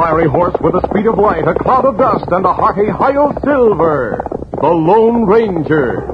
fiery horse with the speed of light, a cloud of dust, and a hearty Hi-Yo Silver, the Lone Ranger.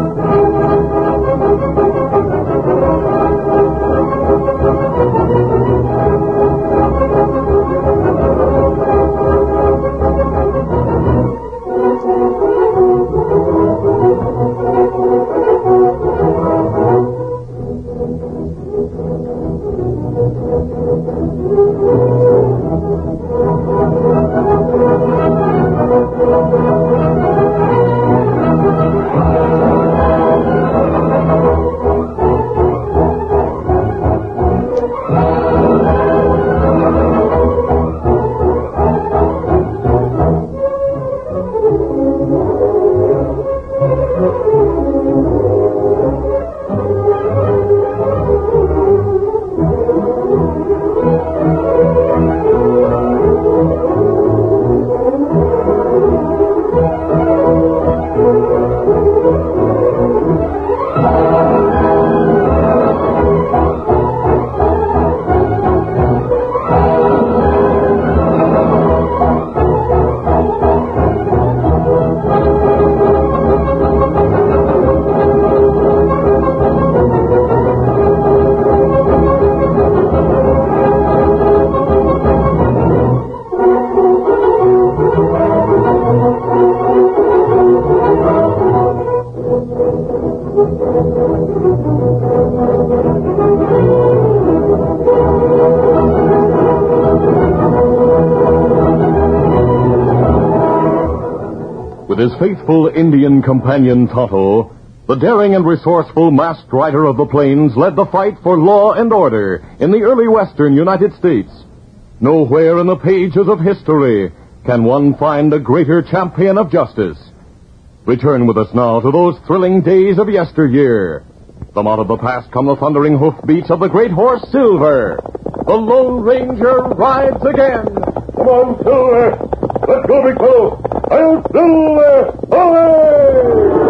With his faithful Indian companion Tonto, the daring and resourceful masked rider of the plains led the fight for law and order in the early western United States. Nowhere in the pages of history can one find a greater champion of justice. Return with us now to those thrilling days of yesteryear. From out of the past come the thundering hoofbeats of the great horse Silver. The Lone Ranger rides again. Come on, Silver. Let's go, big fellow. I'll Silver! Away!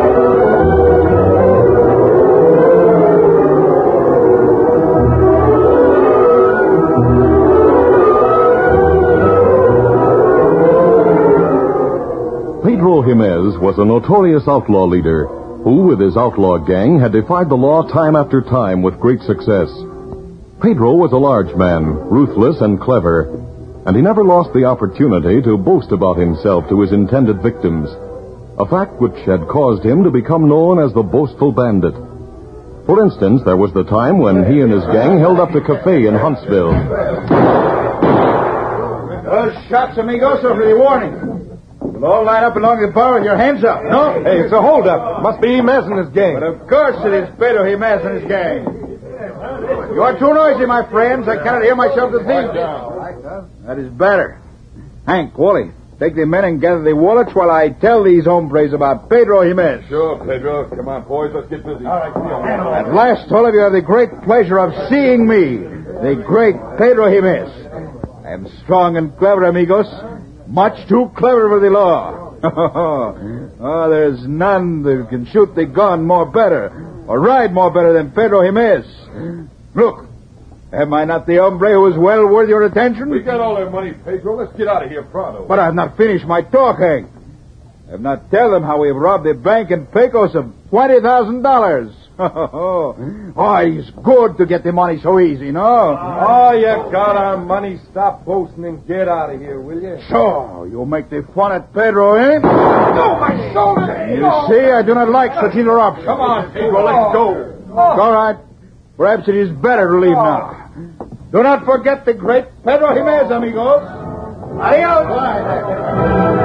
Pedro Jimenez was a notorious outlaw leader who, with his outlaw gang, had defied the law time after time with great success. Pedro was a large man, ruthless and clever, and he never lost the opportunity to boast about himself to his intended victims, a fact which had caused him to become known as the Boastful Bandit. For instance, there was the time when he and his gang held up the cafe in Huntsville. Those shots, amigos, are for the warning. You'll all line up along the bar with your hands up, no? Hey, it's a holdup. Must be Jimenez and his gang. But of course it is Pedro Jimenez and his gang. You are too noisy, my friends. I cannot hear myself to think. That is better. Hank, Wally, take the men and gather the wallets while I tell these hombres about Pedro Jimenez. Sure, Pedro. Come on, boys. Let's get busy. All right, come on. At last, all of you have the great pleasure of seeing me, the great Pedro Jimenez. I am strong and clever, amigos. Much too clever for the law. Oh, there's none that can shoot the gun more better or ride more better than Pedro Jimenez. Look, am I not the hombre who is well worth your attention? We got all their money, Pedro. Let's get out of here pronto. But I have not finished my talk, Hank. I have not tell them how we've robbed the bank in Pecos of $20,000. Oh, it's good to get the money so easy, no? Oh, you got our money. Stop boasting and get out of here, will you? So, you make the fun at Pedro, eh? No, my shoulder! You see, I do not like such interruptions. Come on, Pedro, let's go. All right. Perhaps it is better to leave now. Do not forget the great Pedro Jimenez, amigos. Adios.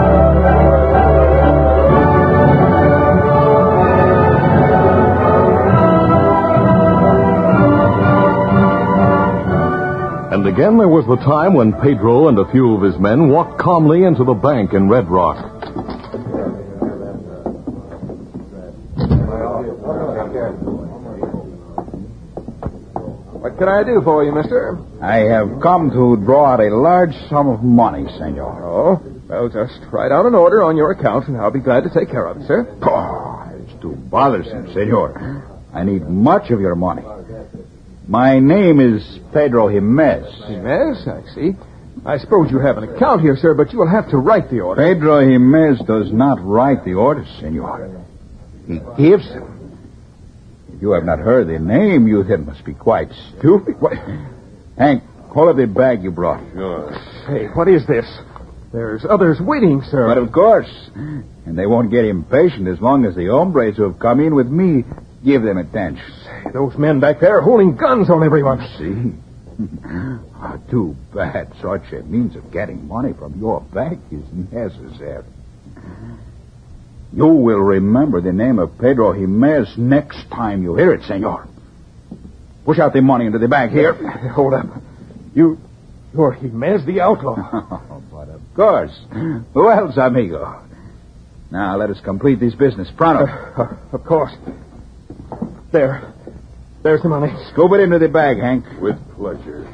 And again there was the time when Pedro and a few of his men walked calmly into the bank in Red Rock. What can I do for you, mister? I have come to draw out a large sum of money, senor. Oh, well, just write out an order on your account, and I'll be glad to take care of it, sir. Oh, it's too bothersome, senor. I need much of your money. My name is Pedro Jimenez. Jimenez, I see. I suppose you have an account here, sir, but you will have to write the order. Pedro Jimenez does not write the orders, senor. He gives them. If you have not heard the name, you then must be quite stupid. What? Hank, hold up the bag you brought. Sure. Hey, what is this? There's others waiting, sir. But of course. And they won't get impatient as long as the hombres who have come in with me give them attention. Those men back there are holding guns on everyone. See? Too bad such a means of getting money from your bank is necessary. You will remember the name of Pedro Jimenez next time you hear it, senor. Push out the money into the bag here. Hold up. You're Jimenez the outlaw. But of course. Who else, amigo? Now, let us complete this business. Pronto. Of course. There's the money. Scoop it into the bag, Hank. With pleasure.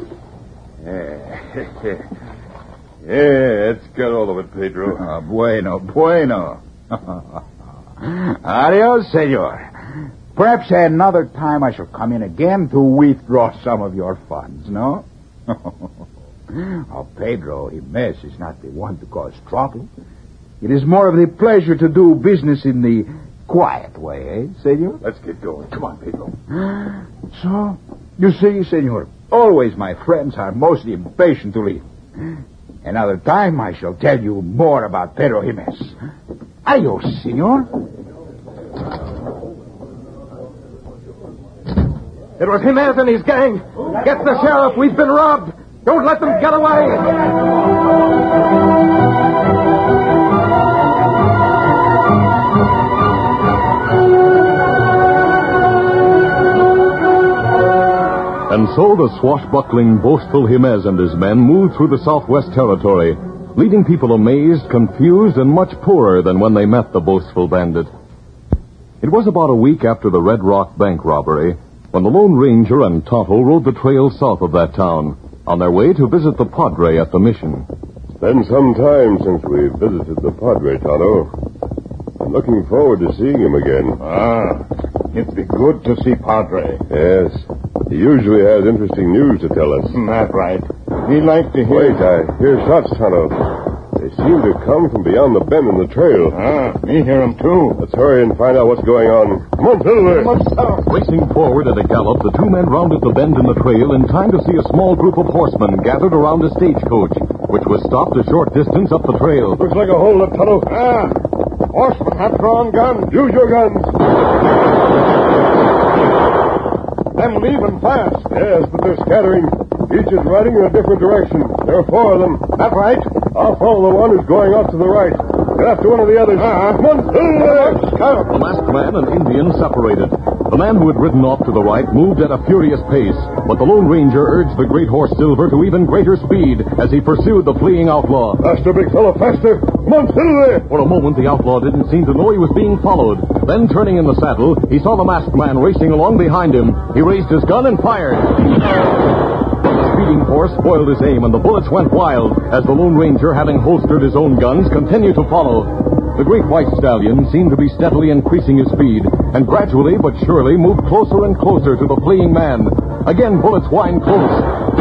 Yeah, let's get all of it, Pedro. Bueno. Adios, senor. Perhaps another time I shall come in again to withdraw some of your funds, no? Pedro Jimenez is not the one to cause trouble. It is more of the pleasure to do business in the quiet way, eh, senor? Let's get going. Come on, Pedro. So, you see, senor, always my friends are most impatient to leave. Another time I shall tell you more about Pedro Jimenez. Adios, senor. It was Jimenez and his gang. Get the sheriff. We've been robbed. Don't let them get away. And so the swashbuckling, boastful Jimenez and his men moved through the Southwest Territory, leaving people amazed, confused, and much poorer than when they met the boastful bandit. It was about a week after the Red Rock bank robbery when the Lone Ranger and Tonto rode the trail south of that town on their way to visit the Padre at the mission. It's been some time since we visited the Padre, Tonto. I'm looking forward to seeing him again. It'd be good to see Padre. Yes. He usually has interesting news to tell us. That's right. He'd like to hear... Wait, I hear shots, Tonto. They seem to come from beyond the bend in the trail. Me hear them, too. Let's hurry and find out what's going on. Come on, Silver. Racing forward at a gallop, the two men rounded the bend in the trail in time to see a small group of horsemen gathered around a stagecoach, which was stopped a short distance up the trail. Looks like a holdup, Tonto. Horsemen have drawn guns. Use your guns. Them leaving fast. Yes, but they're scattering. Each is riding in a different direction. There are four of them. That's right. I'll follow the one who's going off to the right. Get after one of the others. Come on. The masked man and Indian separated. The man who had ridden off to the right moved at a furious pace, but the Lone Ranger urged the great horse Silver to even greater speed as he pursued the fleeing outlaw. Faster, big fellow, faster. Come on, Silver. For a moment, the outlaw didn't seem to know he was being followed. Then, turning in the saddle, he saw the masked man racing along behind him. He raised his gun and fired. The speeding horse spoiled his aim, and the bullets went wild as the Lone Ranger, having holstered his own guns, continued to follow. The great white stallion seemed to be steadily increasing his speed, and gradually but surely moved closer and closer to the fleeing man. Again, bullets whined close.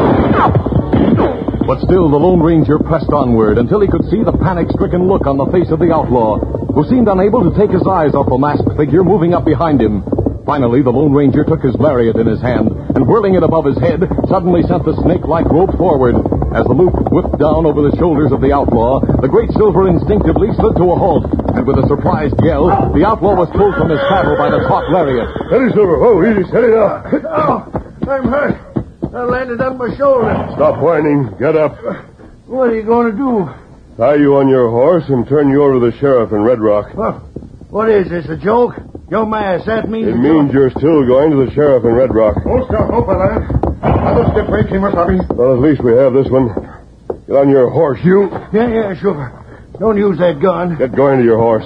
But still, the Lone Ranger pressed onward until he could see the panic-stricken look on the face of the outlaw, who seemed unable to take his eyes off the masked figure moving up behind him. Finally, the Lone Ranger took his lariat in his hand, and whirling it above his head, suddenly sent the snake-like rope forward. As the loop whipped down over the shoulders of the outlaw, the great Silver instinctively slid to a halt, and with a surprised yell, the outlaw was pulled from his saddle by the taut lariat. Steady, Silver. Oh, easy. Steady now. I'm hurt. I landed on my shoulder. Stop whining. Get up. What are you going to do? Tie you on your horse and turn you over to the sheriff in Red Rock. What is this, a joke? Yo, Mass, that means... It means you're still going to the sheriff in Red Rock. Oh, stop, lad. I'll step right, Kimasabi. Well, at least we have this one. Get on your horse, you. Yeah, sure. Don't use that gun. Get going to your horse.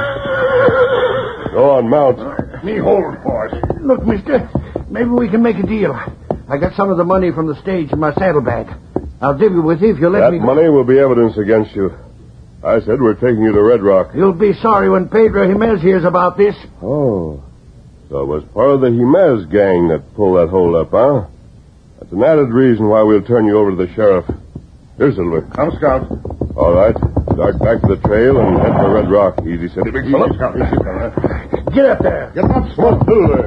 Go on, mount. Me hold horse. Look, mister, maybe we can make a deal. I got some of the money from the stage in my saddlebag. I'll divvy with you if you let me... That money will be evidence against you. I said we're taking you to Red Rock. You'll be sorry when Pedro Jimenez hears about this. Oh. So it was part of the Jimenez gang that pulled that hold up, huh? That's an added reason why we'll turn you over to the sheriff. Here, Silver. Come, Scout. All right. Start back to the trail and head for Red Rock. Easy, steady, big fella. Scout. Easy, fella. Get up there. Get up, Come on, Silver.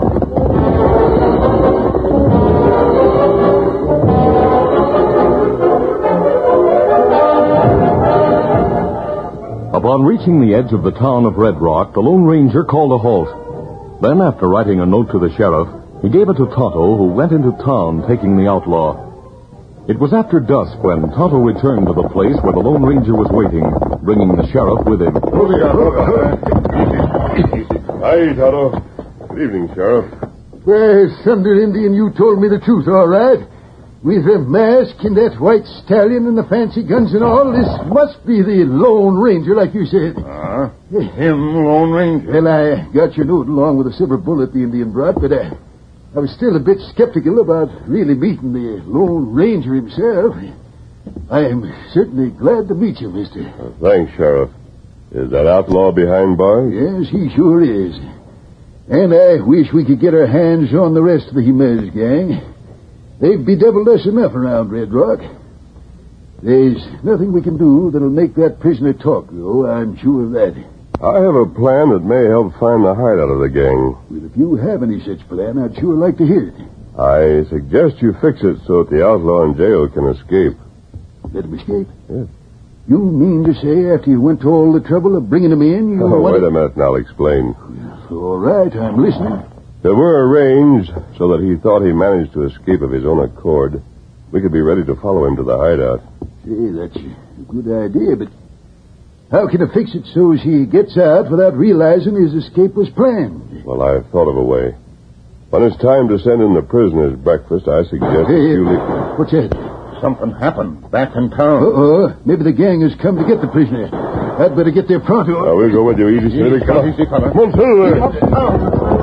Upon reaching the edge of the town of Red Rock, the Lone Ranger called a halt. Then, after writing a note to the sheriff, he gave it to Tonto, who went into town taking the outlaw. It was after dusk when Tonto returned to the place where the Lone Ranger was waiting, bringing the sheriff with him. Hi, Tonto. Good evening, Sheriff. Well, Thunder Indian, you told me the truth, all right. With the mask and that white stallion and the fancy guns and all, this must be the Lone Ranger, like you said. Him, Lone Ranger. Well, I got your note along with a silver bullet the Indian brought, but I was still a bit skeptical about really meeting the Lone Ranger himself. I'm certainly glad to meet you, mister. Thanks, Sheriff. Is that outlaw behind bars? Yes, he sure is. And I wish we could get our hands on the rest of the Jimenez gang. They've bedeviled us enough around Red Rock. There's nothing we can do that'll make that prisoner talk, though. I'm sure of that. I have a plan that may help find the hideout of the gang. Well, if you have any such plan, I'd sure like to hear it. I suggest you fix it so that the outlaw in jail can escape. Let him escape? Yes. You mean to say after you went to all the trouble of bringing him in, you... Wait a minute and I'll explain. All right, I'm listening. They were arranged so that he thought he managed to escape of his own accord. We could be ready to follow him to the hideout. Say, that's a good idea, but how can I fix it so as he gets out without realizing his escape was planned? Well, I've thought of a way. When it's time to send in the prisoner's breakfast, I suggest that you leave... What's that? Something happened back in town. Uh-oh. Maybe the gang has come to get the prisoner. I'd better get there pronto. We'll go with you. Easy, steady. Come on. Easy, fella. Come on, Silver.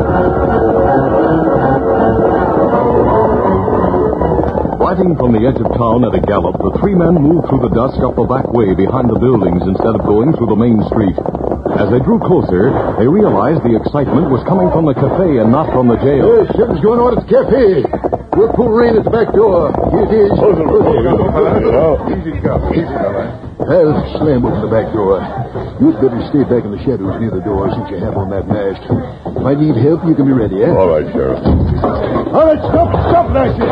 Riding from the edge of town at a gallop, the three men moved through the dusk up the back way behind the buildings instead of going through the main street. As they drew closer, they realized the excitement was coming from the cafe and not from the jail. Something's going on at the cafe. We'll pull rein at the back door. Here it is. Easy, Scout. Easy, fella. I'll slam open the back door. You'd better stay back in the shadows near the door since you have on that mask. If I need help, you can be ready, eh? All right, Sheriff. All right, stop, Lassie.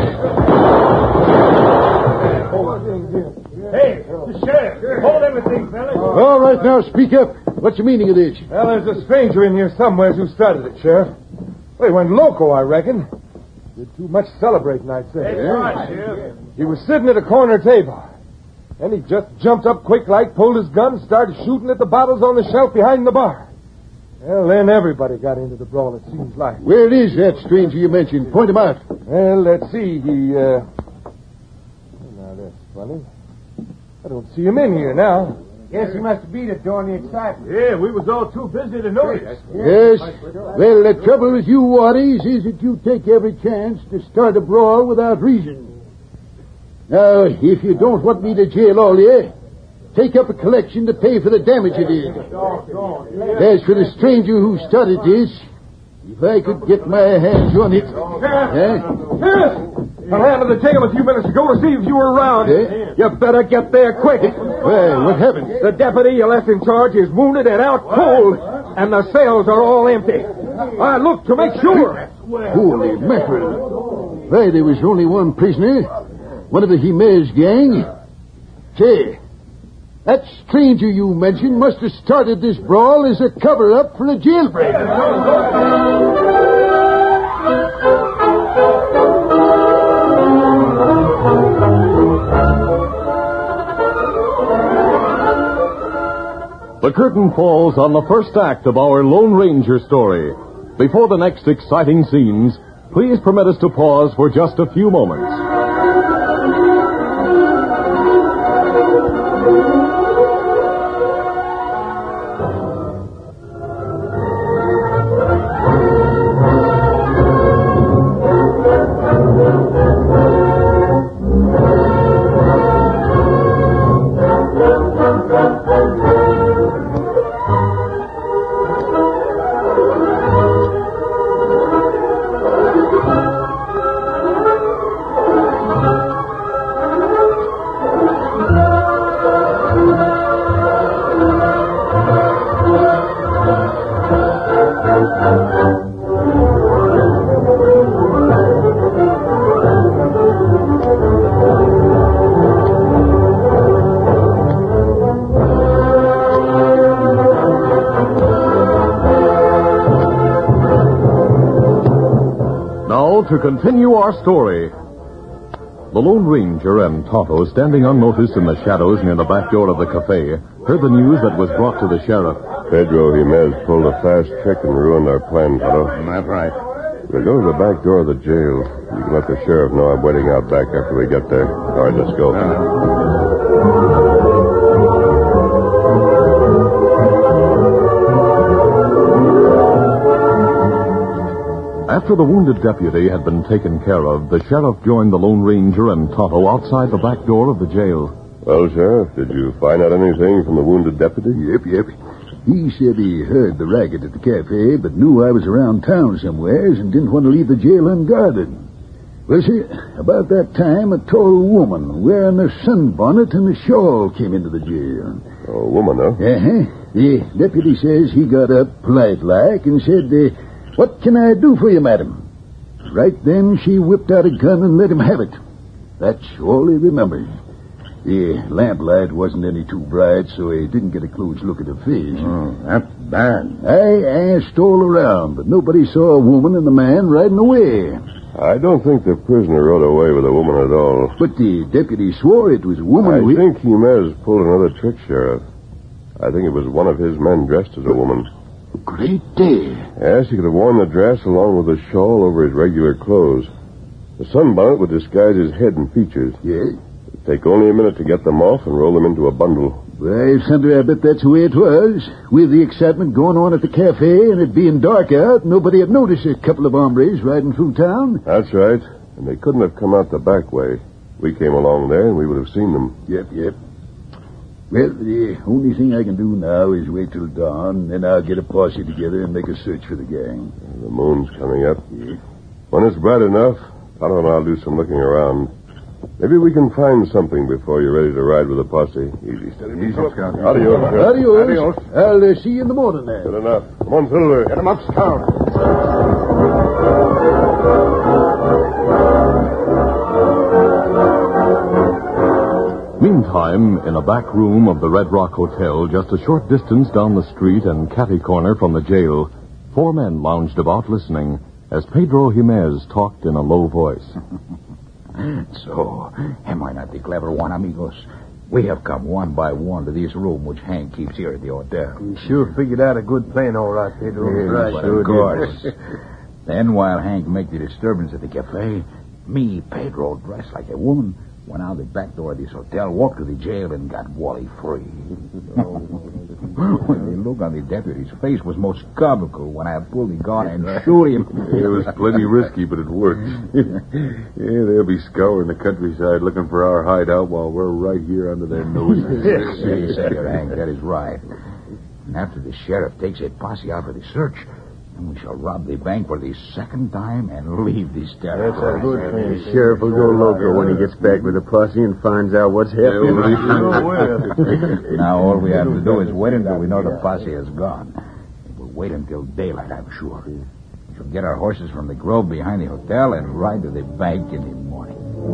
Hey, the sheriff. Hold everything, fellas. All right, now speak up. What's the meaning of this? Well, there's a stranger in here somewhere who started it, Sheriff. Well, he went loco, I reckon. Did too much celebrating, I'd say. That's right, Sheriff. He was sitting at a corner table. Then he just jumped up quick like, pulled his gun, and started shooting at the bottles on the shelf behind the bar. Well, then everybody got into the brawl, it seems like. Where is that stranger you mentioned? Point him out. Well, let's see. Now, that's funny. I don't see him in here now. Guess he must have beat it during the excitement. Yeah, we was all too busy to notice. Yes. Well, the trouble with you, Waddies, is that you take every chance to start a brawl without reason. Now, if you don't want me to jail all you, take up a collection to pay for the damage you did. As for the stranger who started this, if I could get my hands on it... Sheriff! I ran to the jail a few minutes ago to see if you were around. You better get there quick. Well, what happened? The deputy you left in charge is wounded and out cold, and the cells are all empty. I looked to make sure. Holy mackerel. Why, there was only one prisoner. One of the Jimenez gang. Say, that stranger you mentioned must have started this brawl as a cover-up for a jailbreak. The curtain falls on the first act of our Lone Ranger story. Before the next exciting scenes, please permit us to pause for just a few moments. to continue our story. The Lone Ranger and Tonto, standing unnoticed in the shadows near the back door of the cafe, heard the news that was brought to the sheriff. Pedro Jimenez pulled a fast trick and ruined our plan, Tonto. That's right. We'll go to the back door of the jail. You can let the sheriff know I'm waiting out back after we get there. All right, let's go. After the wounded deputy had been taken care of, the sheriff joined the Lone Ranger and Tonto outside the back door of the jail. Well, Sheriff, did you find out anything from the wounded deputy? Yep. He said he heard the racket at the cafe, but knew I was around town somewheres and didn't want to leave the jail unguarded. Well, see, about that time, a tall woman wearing a sunbonnet and a shawl came into the jail. A woman, huh? The deputy says he got up polite-like and said, "What can I do for you, madam?" Right then, she whipped out a gun and let him have it. That's all he remembers. The lamplight wasn't any too bright, so he didn't get a close look at her face. That's bad. I asked all around, but nobody saw a woman and a man riding away. I don't think the prisoner rode away with a woman at all. But the deputy swore it was a woman. I think Jimenez pulled another trick, Sheriff. I think it was one of his men dressed as a woman. Great day. Yes, he could have worn the dress along with the shawl over his regular clothes. The sunbonnet would disguise his head and features. Yes? It'd take only a minute to get them off and roll them into a bundle. Well, Senator, I bet that's the way it was. With the excitement going on at the cafe and it being dark out, nobody had noticed a couple of hombres riding through town. That's right. And they couldn't have come out the back way. We came along there and we would have seen them. Yep. Well, the only thing I can do now is wait till dawn, then I'll get a posse together and make a search for the gang. The moon's coming up. Yeah. When it's bright enough, Tonto and I'll do some looking around. Maybe we can find something before you're ready to ride with the posse. Easy, steady. Scout. Adios. I'll see you in the morning, then. Good enough. Come on, Silver. Get him up, Scout. Meantime, in a back room of the Red Rock Hotel, just a short distance down the street and catty corner from the jail, 4 men lounged about listening as Pedro Jimenez talked in a low voice. So, am I not the clever one, amigos? We have come one by one to this room which Hank keeps here at the hotel. You sure figured out a good plan, all right, Pedro. Right, but of course. Then, while Hank made the disturbance at the cafe, me, Pedro, dressed like a woman, went out the back door of this hotel, walked to the jail, and got Wally free. The look on the deputy's face was most comical when I pulled the gun and shoot him. It was plenty risky, but it worked. They'll be scouring the countryside looking for our hideout while we're right here under their noses. Yes, Senor Hank, that is right. And after the sheriff takes a posse out for the search, then we shall rob the bank for the second time and leave this territory. That's a good plan. The sheriff will go loco when he gets back with the posse and finds out what's happening. Now all we have to do is wait until we know the posse has gone. We'll wait until daylight, I'm sure. We shall get our horses from the grove behind the hotel and ride to the bank in the morning.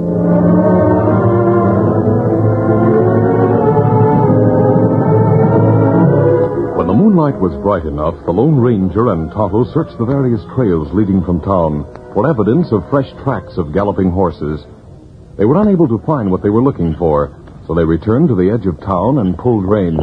When the moonlight was bright enough, the Lone Ranger and Tonto searched the various trails leading from town for evidence of fresh tracks of galloping horses. They were unable to find what they were looking for, so they returned to the edge of town and pulled rein.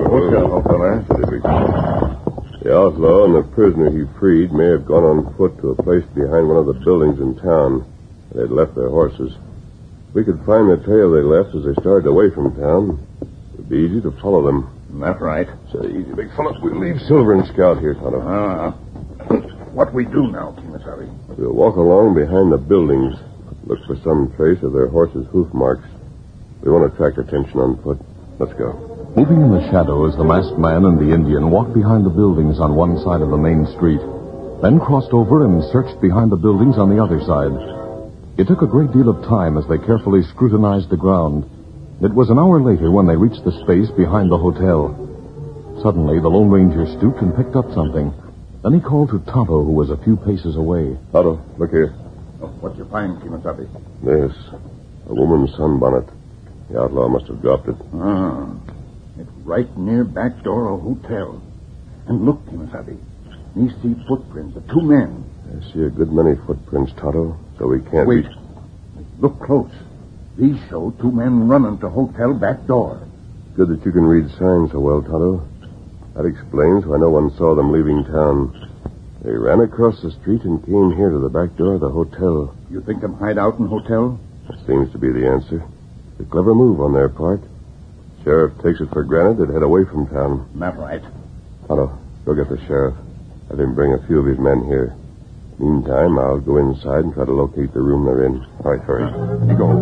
The outlaw and the prisoner he freed may have gone on foot to a place behind one of the buildings in town. They'd left their horses. We could find the trail they left as they started away from town. It would be easy to follow them. That's right. So easy, big fella. We'll leave Silver and Scout here, Tonto. What we do now, Kimasabi? We'll walk along behind the buildings, look for some trace of their horses' hoof marks. We won't attract attention on foot. Let's go. Moving in the shadows, the masked man and the Indian walked behind the buildings on one side of the main street, then crossed over and searched behind the buildings on the other side. It took a great deal of time as they carefully scrutinized the ground. It was an hour later when they reached the space behind the hotel. Suddenly, the Lone Ranger stooped and picked up something. Then he called to Tonto, who was a few paces away. Tonto, look here. What you find, Kimasabi? This. A woman's sunbonnet. The outlaw must have dropped it. It's right near back door of hotel. And look, Kimasabi. These 3 footprints of 2 men. I see a good many footprints, Tonto, so we can't Wait. be... Look close. These show two men running to hotel back door. Good that you can read signs so well, Tonto. That explains why no one saw them leaving town. They ran across the street and came here to the back door of the hotel. You think them hide out in hotel? Seems to be the answer. A clever move on their part. Sheriff takes it for granted they'd head away from town. Not right. Tonto, go get the sheriff. Have him bring a few of his men here. Meantime, I'll go inside and try to locate the room they're in. All right, hurry. You go.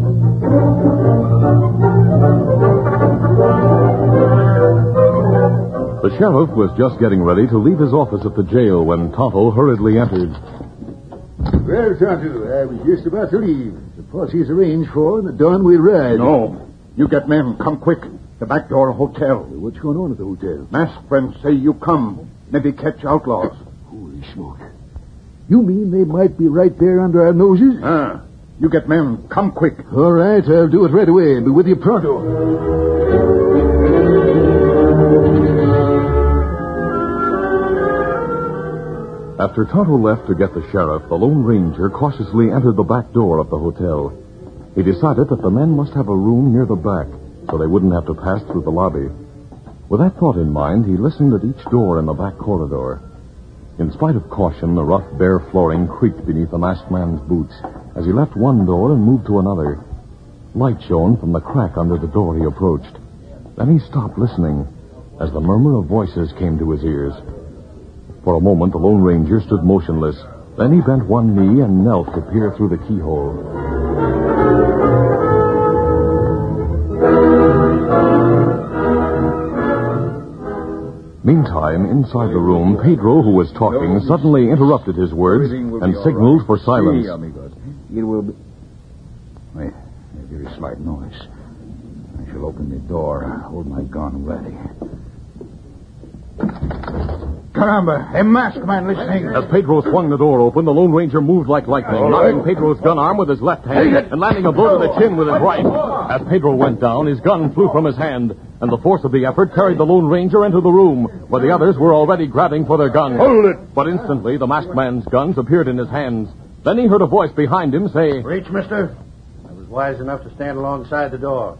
The sheriff was just getting ready to leave his office at the jail when Tonto hurriedly entered. Well, Tonto, I was just about to leave. The posse's arranged for, and the dawn we ride. No. You get men. Come quick. The back door hotel. What's going on at the hotel? Masked friends say you come. Maybe catch outlaws. Holy smoke. You mean they might be right there under our noses? You get men. Come quick. All right, I'll do it right away. Be with you pronto. After Tonto left to get the sheriff, the Lone Ranger cautiously entered the back door of the hotel. He decided that the men must have a room near the back, so they wouldn't have to pass through the lobby. With that thought in mind, he listened at each door in the back corridor. In spite of caution, the rough, bare flooring creaked beneath the masked man's boots as he left one door and moved to another. Light shone from the crack under the door he approached. Then he stopped listening as the murmur of voices came to his ears. For a moment, the Lone Ranger stood motionless. Then he bent one knee and knelt to peer through the keyhole. Meantime, inside the room, Pedro, who was talking, suddenly interrupted his words and signaled for silence. Sí, amigos. It will be... Wait, a very slight noise. I shall open the door. Hold my gun ready. Caramba, a masked man listening. As Pedro swung the door open, the Lone Ranger moved like lightning, knocking Pedro's gun arm with his left hand and landing a blow to the chin with his right. As Pedro went down, his gun flew from his hand, and the force of the effort carried the Lone Ranger into the room, where the others were already grabbing for their guns. Hold it! But instantly, the masked man's guns appeared in his hands. Then he heard a voice behind him say, Reach, mister. I was wise enough to stand alongside the door.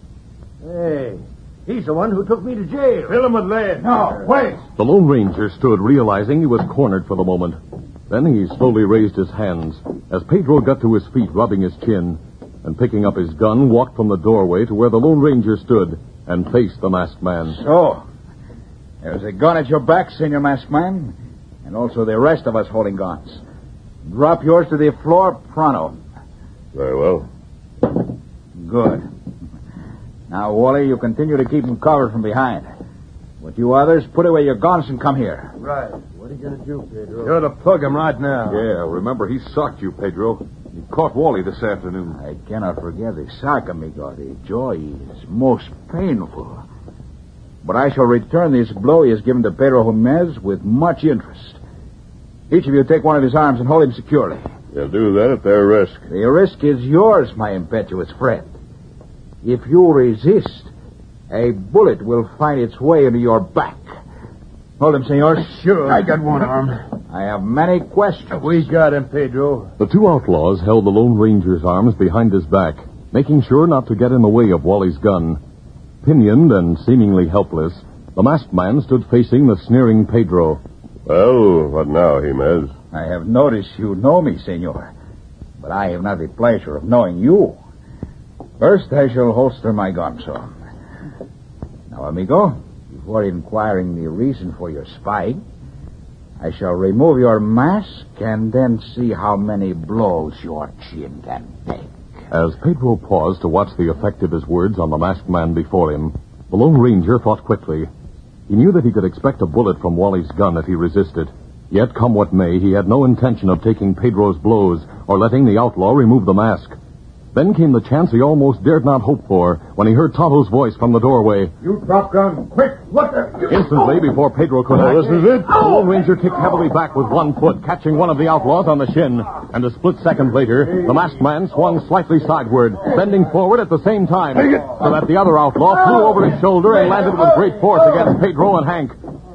Hey, he's the one who took me to jail. Fill him with lead. No, wait. The Lone Ranger stood, realizing he was cornered for the moment. Then he slowly raised his hands. As Pedro got to his feet, rubbing his chin, and picking up his gun, walked from the doorway to where the Lone Ranger stood and faced the masked man. So, there's a gun at your back, Senor Masked Man, and also the rest of us holding guns. Drop yours to the floor pronto. Very well. Good. Now, Wally, you continue to keep him covered from behind. With you others, put away your guns and come here. Right. What are you going to do, Pedro? You're to plug him right now. Yeah, remember, he socked you, Pedro. He caught Wally this afternoon. I cannot forget the sack, amigo. The joy is most painful. But I shall return this blow he has given to Pedro Jimenez with much interest. Each of you take one of his arms and hold him securely. They'll do that at their risk. The risk is yours, my impetuous friend. If you resist, a bullet will find its way into your back. Hold him, senor. Sure. I got one arm. I have many questions. We got him, Pedro. The two outlaws held the Lone Ranger's arms behind his back, making sure not to get in the way of Wally's gun. Pinioned and seemingly helpless, the masked man stood facing the sneering Pedro. Well, what now, Jimenez? I have noticed you know me, senor, but I have not the pleasure of knowing you. First, I shall holster my gun, sir. Now, amigo, before inquiring the reason for your spying, I shall remove your mask and then see how many blows your chin can take. As Pedro paused to watch the effect of his words on the masked man before him, the Lone Ranger thought quickly. He knew that he could expect a bullet from Wally's gun if he resisted. Yet, come what may, he had no intention of taking Pedro's blows or letting the outlaw remove the mask. Then came the chance he almost dared not hope for when he heard Tonto's voice from the doorway. You drop gun. Quick. What the... Instantly, before Pedro could act, this is it. the Lone Ranger kicked heavily back with one foot, catching one of the outlaws on the shin. And a split second later, the masked man swung slightly sideward, bending forward at the same time, so that the other outlaw flew over his shoulder and landed with great force against Pedro and Hank.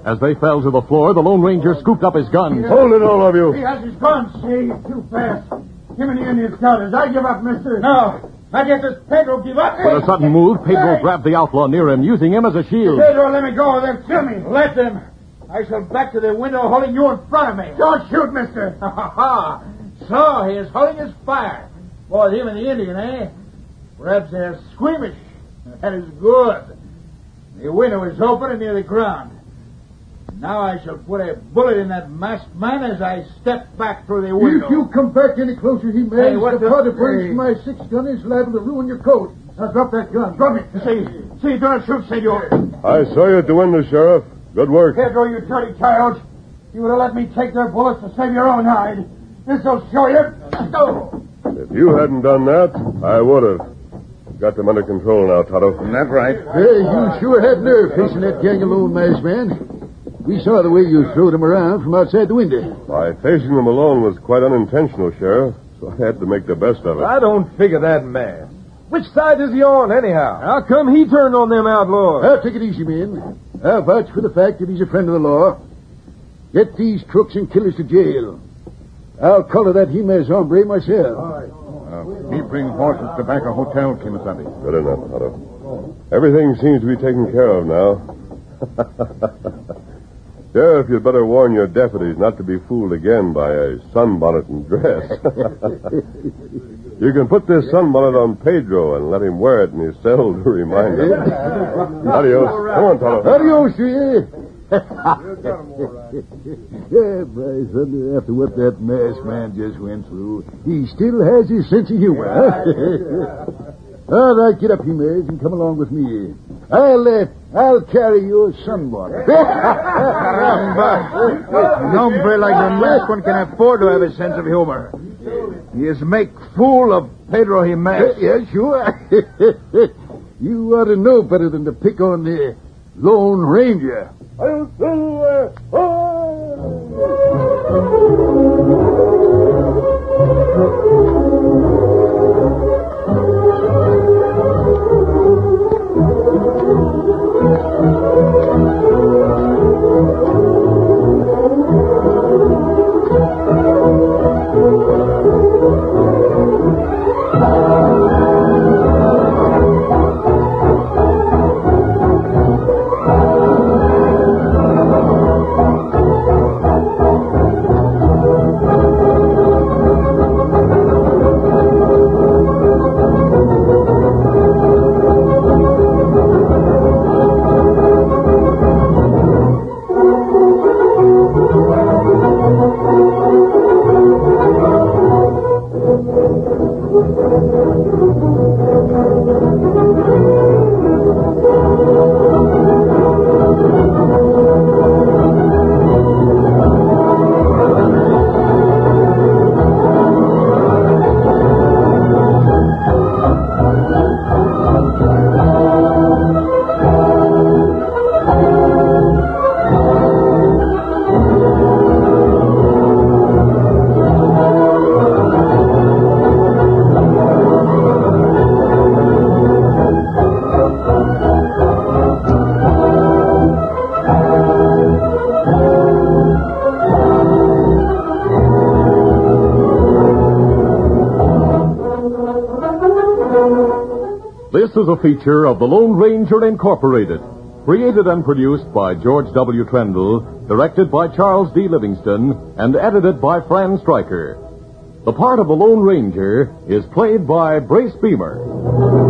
As they fell to the floor, the Lone Ranger scooped up his gun. Hold it, all of you. He has his guns. See, he's too fast. Him and the Indian scouters. I give up, mister. No. I guess this Pedro give up. With a sudden move, Pedro grabbed the outlaw near him, using him as a shield. Pedro, let me go, or they'll kill me. Let them. I shall back to the window holding you in front of me. Don't shoot, mister. Ha ha ha. So he is holding his fire. Boy, him and the Indian, eh? Perhaps they're squeamish. That is good. The window is open and near the ground. Now I shall put a bullet in that masked man as I step back through the window. If you come back any closer, he may. Hey, what the the- powder burns Hey. from my 6 gun is liable to ruin your coat. Now drop that gun. Drop it. See, don't shoot, senor. I saw you at the window, Sheriff. Good work. Pedro, you dirty coyote. You would have let me take their bullets to save your own hide. This'll show you. Oh. If you hadn't done that, I would have. Got them under control now, Tonto. That's right. Hey, you sure had nerve facing that gang of lone masked man. We saw the way you throwed him around from outside the window. Why, facing them alone was quite unintentional, Sheriff, so I had to make the best of it. I don't figure that man. Which side is he on, anyhow? How come he turned on them outlaws? Now, take it easy, men. I'll vouch for the fact that he's a friend of the law. Get these crooks and killers to jail. I'll collar that Jimenez hombre myself. We bring horses to back a hotel, Kimasabi. Good enough, Tonto. Everything seems to be taken care of now. Sheriff, you'd better warn your deputies not to be fooled again by a sunbonnet and dress. You can put this sunbonnet on Pedro and let him wear it in his cell to remind him. Adios. Come on, Tonto. Adios, you. Yeah, by thunder, after what that masked man just went through, he still has his sense of humor. Huh? All right, get up, Jimenez, and come along with me. I'll carry your sunbonnet. An hombre like the masked one can afford to have a sense of humor. He is make fool of Pedro Jimenez. Yeah, sure. You ought to know better than to pick on the Lone Ranger. This is a feature of the Lone Ranger Incorporated, created and produced by George W. Trendle, directed by Charles D. Livingston, and edited by Fran Stryker. The part of the Lone Ranger is played by Brace Beamer.